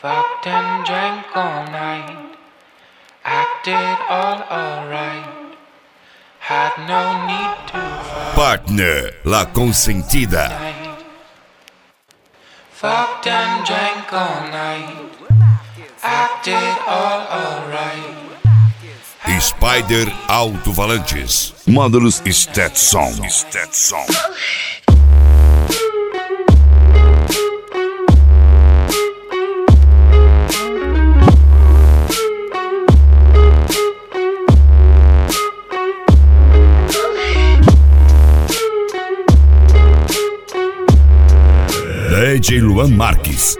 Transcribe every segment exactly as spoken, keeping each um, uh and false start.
Fucked and drank all night, acted all alright, had no need to fight. Partner, La Consentida. Fucked and drank all night, acted all alright. Spider Alto-Falantes. Módulos Stetson. Stetson. D J Luan Marques.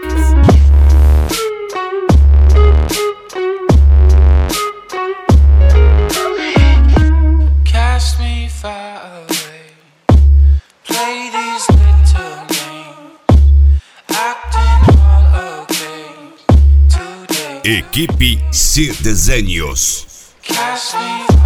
Cast me far away, play these little games, acting all okay today. Equipe Sir Desenhos. Cast me